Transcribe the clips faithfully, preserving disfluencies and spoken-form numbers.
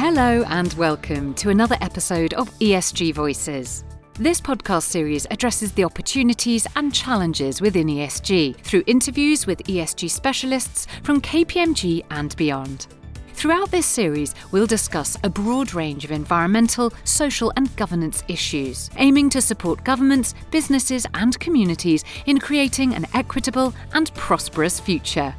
Hello and welcome to another episode of E S G Voices. This podcast series addresses the opportunities and challenges within E S G through interviews with E S G specialists from K P M G and beyond. Throughout this series, we'll discuss a broad range of environmental, social and governance issues, aiming to support governments, businesses and communities in creating an equitable and prosperous future.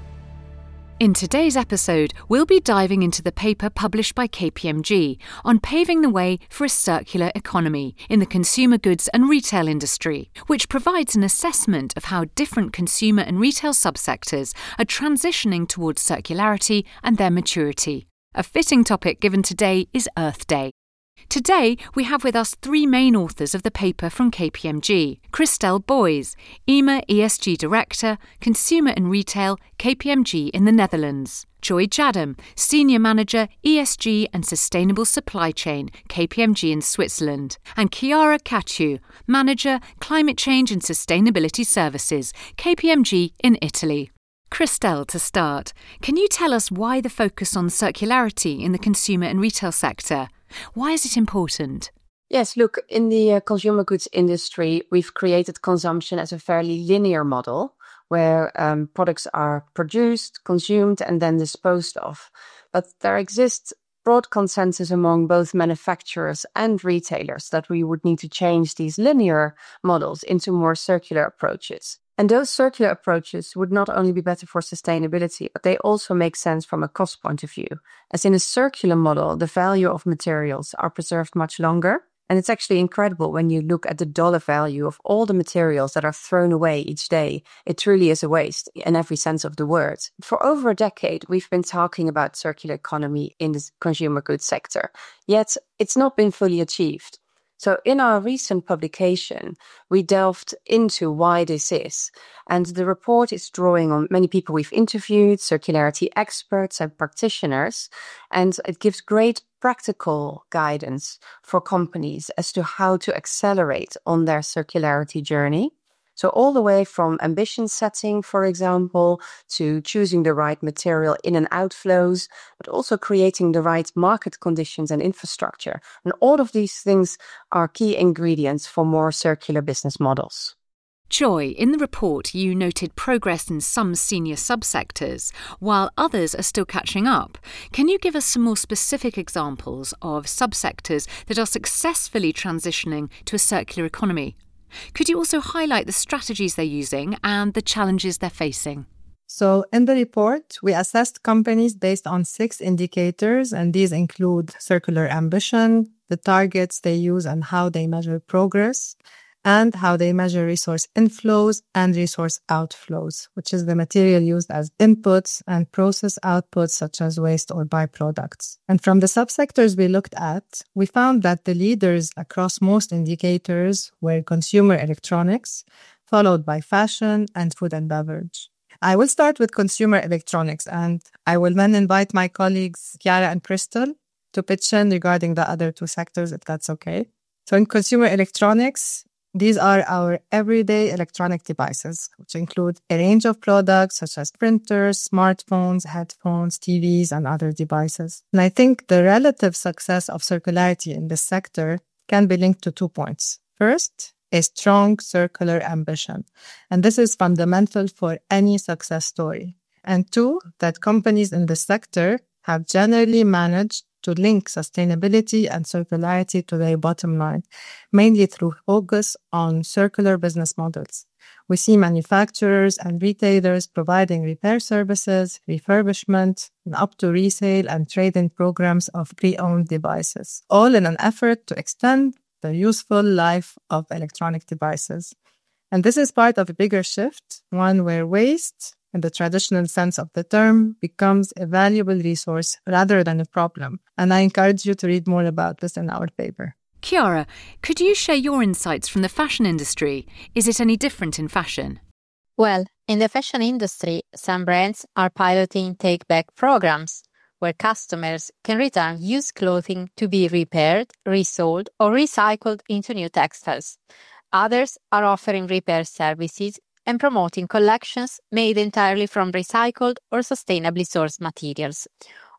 In today's episode, we'll be diving into the paper published by K P M G on paving the way for a circular economy in the consumer goods and retail industry, which provides an assessment of how different consumer and retail subsectors are transitioning towards circularity and their maturity. A fitting topic given today is Earth Day. Today, we have with us three main authors of the paper from K P M G. Christel Boys, E M A E S G Director, Consumer and Retail, K P M G in the Netherlands. Joy Jadam, Senior Manager, E S G and Sustainable Supply Chain, K P M G in Switzerland. And Chiara Cacciu, Manager, Climate Change and Sustainability Services, K P M G in Italy. Christel, to start, can you tell us why the focus on circularity in the consumer and retail sector? Why is it important? Yes, look, in the uh, consumer goods industry, we've created consumption as a fairly linear model where um, products are produced, consumed, and then disposed of. But there exists broad consensus among both manufacturers and retailers that we would need to change these linear models into more circular approaches. And those circular approaches would not only be better for sustainability, but they also make sense from a cost point of view. As in a circular model, the value of materials are preserved much longer. And it's actually incredible when you look at the dollar value of all the materials that are thrown away each day. It truly is a waste in every sense of the word. For over a decade, we've been talking about circular economy in the consumer goods sector, yet it's not been fully achieved. So in our recent publication, we delved into why this is. And the report is drawing on many people we've interviewed, circularity experts and practitioners. And it gives great practical guidance for companies as to how to accelerate on their circularity journey. So all the way from ambition setting, for example, to choosing the right material in and outflows, but also creating the right market conditions and infrastructure. And all of these things are key ingredients for more circular business models. Joy, in the report you noted progress in some senior subsectors, while others are still catching up. Can you give us some more specific examples of subsectors that are successfully transitioning to a circular economy? Could you also highlight the strategies they're using and the challenges they're facing? So in the report, we assessed companies based on six indicators, and these include circular ambition, the targets they use and how they measure progress, and how they measure resource inflows and resource outflows, which is the material used as inputs and process outputs such as waste or byproducts. And from the subsectors we looked at, we found that the leaders across most indicators were consumer electronics, followed by fashion and food and beverage. I will start with consumer electronics, and I will then invite my colleagues Chiara and Christel to pitch in regarding the other two sectors, if that's okay. So in consumer electronics, these are our everyday electronic devices, which include a range of products such as printers, smartphones, headphones, T Vs, and other devices. And I think the relative success of circularity in this sector can be linked to two points. First, a strong circular ambition. And this is fundamental for any success story. And two, that companies in this sector have generally managed to link sustainability and circularity to their bottom line, mainly through focus on circular business models. We see manufacturers and retailers providing repair services, refurbishment, and up to resale and trade-in programs of pre-owned devices, all in an effort to extend the useful life of electronic devices. And this is part of a bigger shift, one where waste, in the traditional sense of the term, becomes a valuable resource rather than a problem. And I encourage you to read more about this in our paper. Chiara, could you share your insights from the fashion industry? Is it any different in fashion? Well, in the fashion industry, some brands are piloting take-back programs where customers can return used clothing to be repaired, resold, or recycled into new textiles. Others are offering repair services and promoting collections made entirely from recycled or sustainably sourced materials.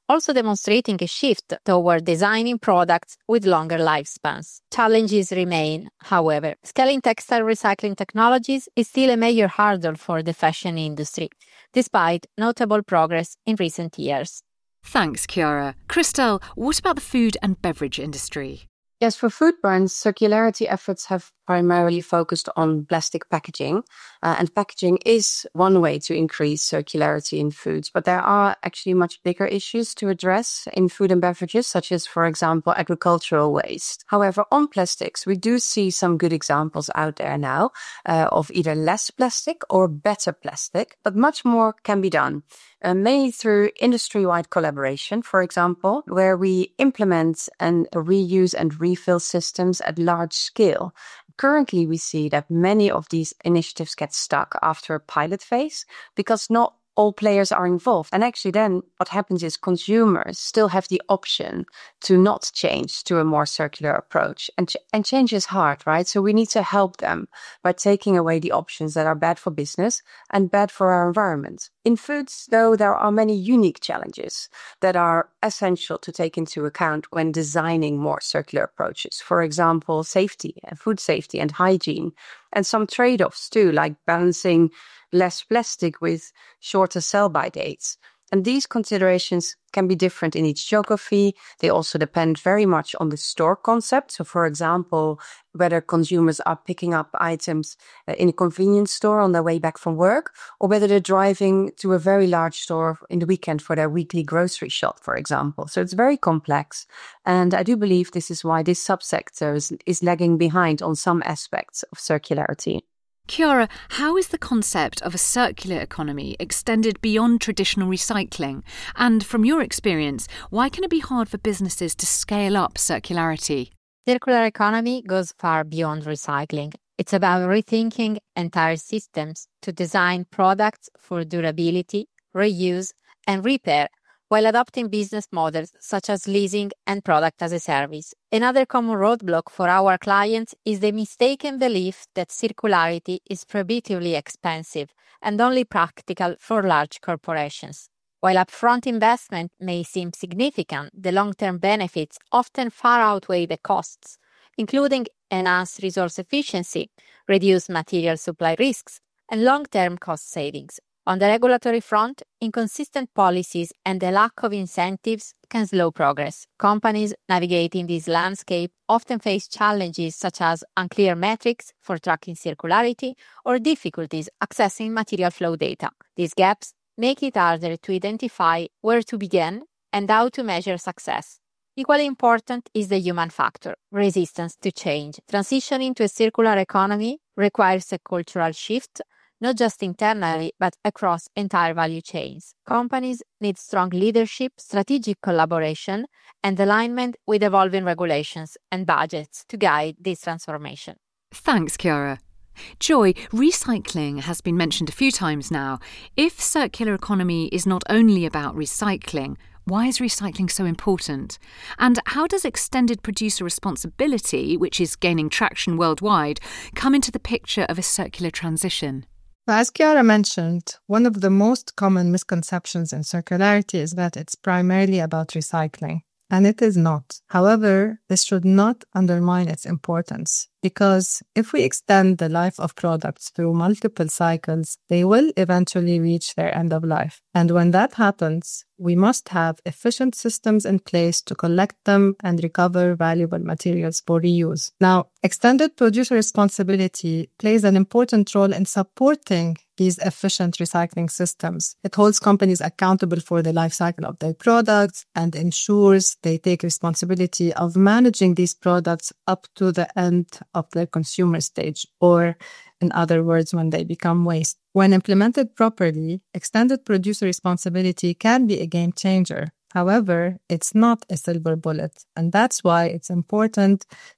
also demonstrating a shift toward designing products with longer lifespans. Challenges remain, however. Scaling textile recycling technologies is still a major hurdle for the fashion industry, despite notable progress in recent years. Thanks, Chiara. Christelle, what about the food and beverage industry? Yes, for food brands, circularity efforts have primarily focused on plastic packaging. Uh, and packaging is one way to increase circularity in foods. But there are actually much bigger issues to address in food and beverages, such as, for example, agricultural waste. However, on plastics, we do see some good examples out there now uh, of either less plastic or better plastic. But much more can be done. Uh, mainly through industry-wide collaboration, for example, where we implement and reuse and refill systems at large scale. Currently, we see that many of these initiatives get stuck after a pilot phase because not all players are involved. And actually then what happens is consumers still have the option to not change to a more circular approach. And, ch- and change is hard, right? So we need to help them by taking away the options that are bad for business and bad for our environment. In foods, though, there are many unique challenges that are essential to take into account when designing more circular approaches. For example, safety, food safety and hygiene, and some trade-offs too, like balancing less plastic with shorter sell-by dates. And these considerations can be different in each geography. They also depend very much on the store concept. So, for example, whether consumers are picking up items in a convenience store on their way back from work, or whether they're driving to a very large store in the weekend for their weekly grocery shop, for example. So it's very complex. And I do believe this is why this subsector is, is lagging behind on some aspects of circularity. Chiara, how is the concept of a circular economy extended beyond traditional recycling? And from your experience, why can it be hard for businesses to scale up circularity? Circular economy goes far beyond recycling. It's about rethinking entire systems to design products for durability, reuse, and repair, while adopting business models such as leasing and product as a service. Another common roadblock for our clients is the mistaken belief that circularity is prohibitively expensive and only practical for large corporations. While upfront investment may seem significant, the long-term benefits often far outweigh the costs, including enhanced resource efficiency, reduced material supply risks, and long-term cost savings. On the regulatory front, inconsistent policies and the lack of incentives can slow progress. Companies navigating this landscape often face challenges such as unclear metrics for tracking circularity or difficulties accessing material flow data. These gaps make it harder to identify where to begin and how to measure success. Equally important is the human factor, resistance to change. Transitioning to a circular economy requires a cultural shift, not just internally, but across entire value chains. Companies need strong leadership, strategic collaboration, and alignment with evolving regulations and budgets to guide this transformation. Thanks, Chiara. Joy, recycling has been mentioned a few times now. If circular economy is not only about recycling, why is recycling so important? And how does extended producer responsibility, which is gaining traction worldwide, come into the picture of a circular transition? As Chiara mentioned, one of the most common misconceptions in circularity is that it's primarily about recycling, and it is not. However, this should not undermine its importance, because if we extend the life of products through multiple cycles, they will eventually reach their end of life. And when that happens, we must have efficient systems in place to collect them and recover valuable materials for reuse. Now, extended producer responsibility plays an important role in supporting these efficient recycling systems. It holds companies accountable for the life cycle of their products and ensures they take responsibility of managing these products up to the end of their consumer stage, or in other words, when they become waste. When implemented properly, extended producer responsibility can be a game changer. However, it's not a silver bullet, and that's why it's important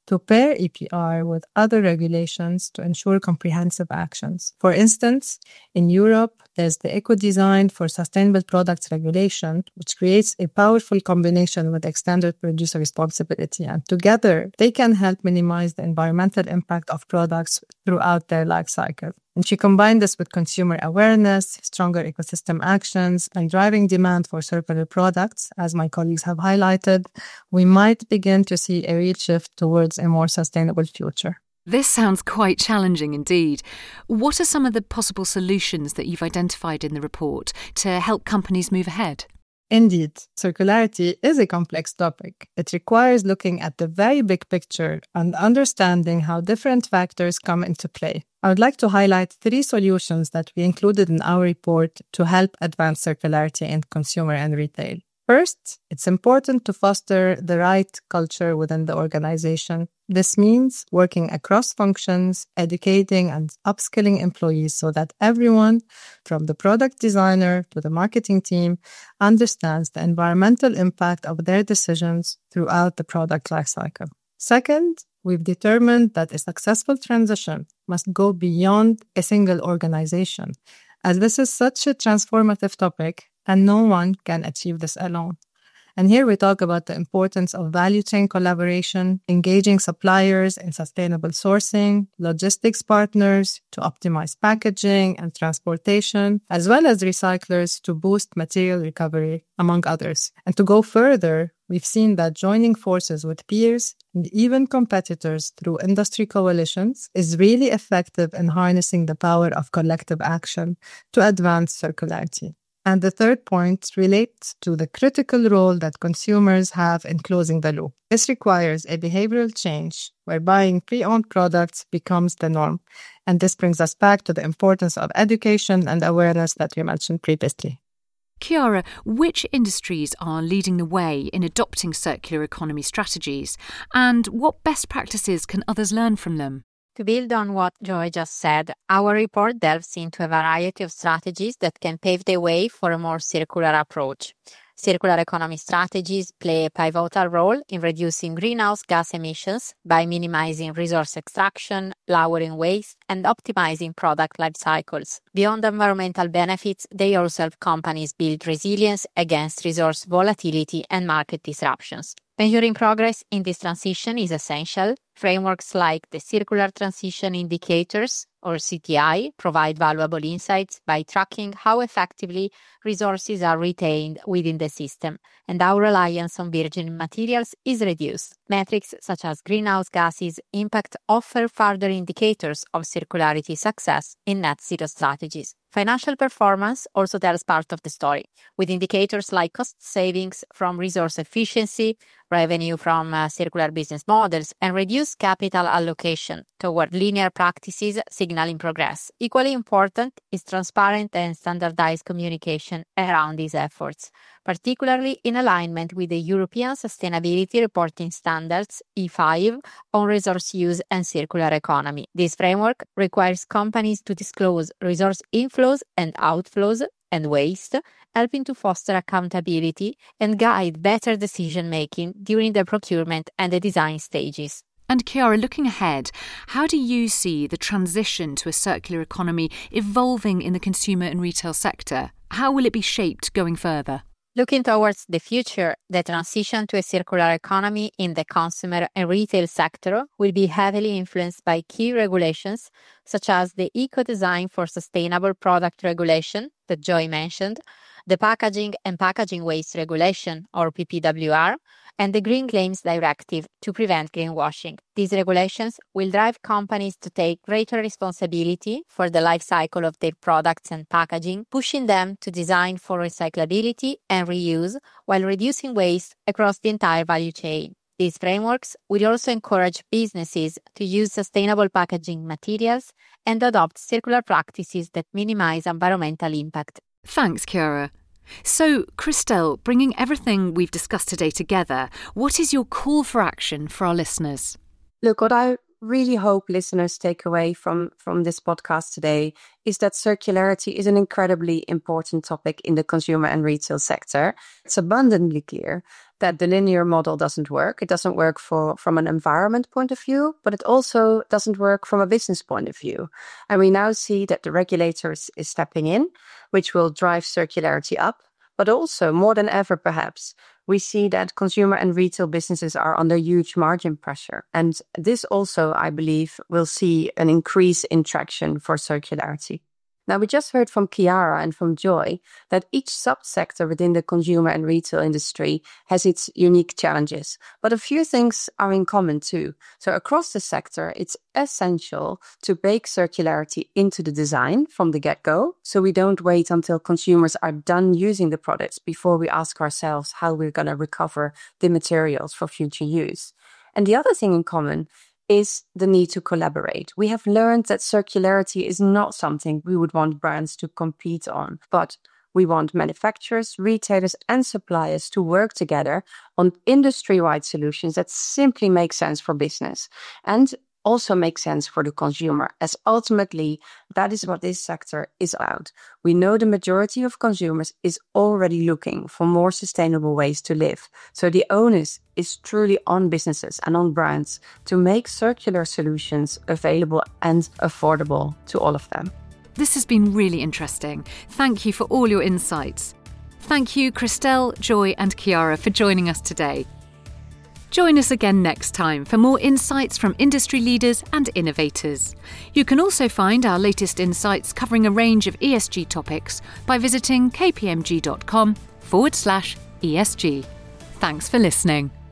to pair E P R with other regulations to ensure comprehensive actions. For instance, in Europe, there's the Eco-Design for Sustainable Products Regulation, which creates a powerful combination with extended producer responsibility. And together, they can help minimize the environmental impact of products throughout their life cycle. And she combined this with consumer awareness, stronger ecosystem actions, and driving demand for circular products. As my colleagues have highlighted, we might begin to see a real shift towards a more sustainable future. This sounds quite challenging indeed. What are some of the possible solutions that you've identified in the report to help companies move ahead? Indeed, circularity is a complex topic. It requires looking at the very big picture and understanding how different factors come into play. I would like to highlight three solutions that we included in our report to help advance circularity in consumer and retail. First, it's important to foster the right culture within the organization. This means working across functions, educating and upskilling employees so that everyone, from the product designer to the marketing team, understands the environmental impact of their decisions throughout the product lifecycle. Second, we've determined that a successful transition must go beyond a single organization, as this is such a transformative topic and no one can achieve this alone. And here we talk about the importance of value chain collaboration, engaging suppliers in sustainable sourcing, logistics partners to optimize packaging and transportation, as well as recyclers to boost material recovery, among others. And to go further, we've seen that joining forces with peers and even competitors through industry coalitions is really effective in harnessing the power of collective action to advance circularity. And the third point relates to the critical role that consumers have in closing the loop. This requires a behavioral change where buying pre-owned products becomes the norm. And this brings us back to the importance of education and awareness that we mentioned previously. Chiara, which industries are leading the way in adopting circular economy strategies, and what best practices can others learn from them? To build on what Joy just said, our report delves into a variety of strategies that can pave the way for a more circular approach. Circular economy strategies play a pivotal role in reducing greenhouse gas emissions by minimizing resource extraction, lowering waste, and optimizing product life cycles. Beyond environmental benefits, they also help companies build resilience against resource volatility and market disruptions. Measuring progress in this transition is essential. Frameworks like the Circular Transition Indicators, or C T I, provide valuable insights by tracking how effectively resources are retained within the system and how reliance on virgin materials is reduced. Metrics such as greenhouse gases impact offer further indicators of circularity success in net zero strategies. Financial performance also tells part of the story, with indicators like cost savings from resource efficiency, revenue from uh, circular business models, and reduced capital allocation toward linear practices signaling progress. Equally important is transparent and standardized communication around these efforts, particularly in alignment with the European Sustainability Reporting Standards E five on resource use and circular economy. This framework requires companies to disclose resource inflows and outflows and waste, helping to foster accountability and guide better decision-making during the procurement and the design stages. And Chiara, looking ahead, how do you see the transition to a circular economy evolving in the consumer and retail sector? How will it be shaped going further? Looking towards the future, the transition to a circular economy in the consumer and retail sector will be heavily influenced by key regulations such as the Eco-Design for Sustainable Product Regulation that Joy mentioned, the Packaging and Packaging Waste Regulation, or P P W R, and the Green Claims Directive to prevent greenwashing. These regulations will drive companies to take greater responsibility for the life cycle of their products and packaging, pushing them to design for recyclability and reuse while reducing waste across the entire value chain. These frameworks will also encourage businesses to use sustainable packaging materials and adopt circular practices that minimize environmental impact. Thanks, Chiara. So, Christelle, bringing everything we've discussed today together, what is your call for action for our listeners? Look, what I really hope listeners take away from, from this podcast today is that circularity is an incredibly important topic in the consumer and retail sector. It's abundantly clear that the linear model doesn't work. It doesn't work for from an environment point of view, but it also doesn't work from a business point of view. And we now see that the regulator is, is stepping in, which will drive circularity up. But also, more than ever perhaps, we see that consumer and retail businesses are under huge margin pressure. And this also, I believe, will see an increase in traction for circularity. Now, we just heard from Chiara and from Joy that each subsector within the consumer and retail industry has its unique challenges, but a few things are in common too. So across the sector, it's essential to bake circularity into the design from the get-go, so we don't wait until consumers are done using the products before we ask ourselves how we're going to recover the materials for future use. And the other thing in common is the need to collaborate. We have learned that circularity is not something we would want brands to compete on, but we want manufacturers, retailers, and suppliers to work together on industry-wide solutions that simply make sense for business and also make sense for the consumer, as ultimately that is what this sector is about. We know the majority of consumers is already looking for more sustainable ways to live. So the onus is truly on businesses and on brands to make circular solutions available and affordable to all of them. This has been really interesting. Thank you for all your insights. Thank you, Christelle, Joy, and Chiara for joining us today. Join us again next time for more insights from industry leaders and innovators. You can also find our latest insights covering a range of E S G topics by visiting kpmg.com forward slash ESG. Thanks for listening.